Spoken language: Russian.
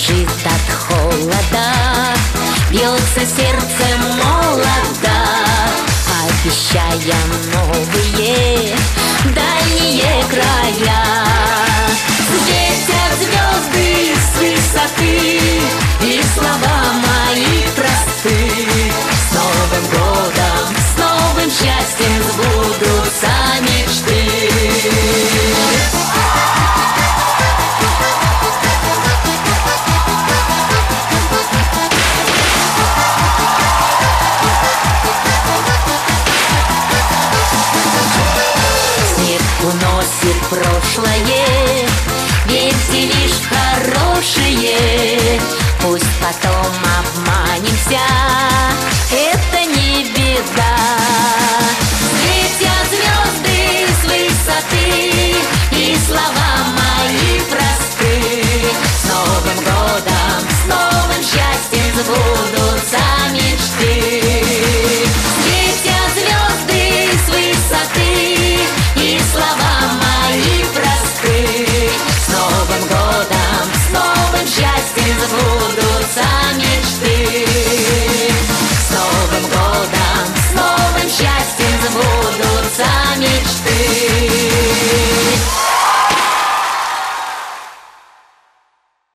дрожит от холода, бьется сердце молодо, обещая новые дальние края. Светят звезды с высоты, и слова мои просты. С Новым годом, с новым счастьем сбудутся мечты. Снег уносит прошлое,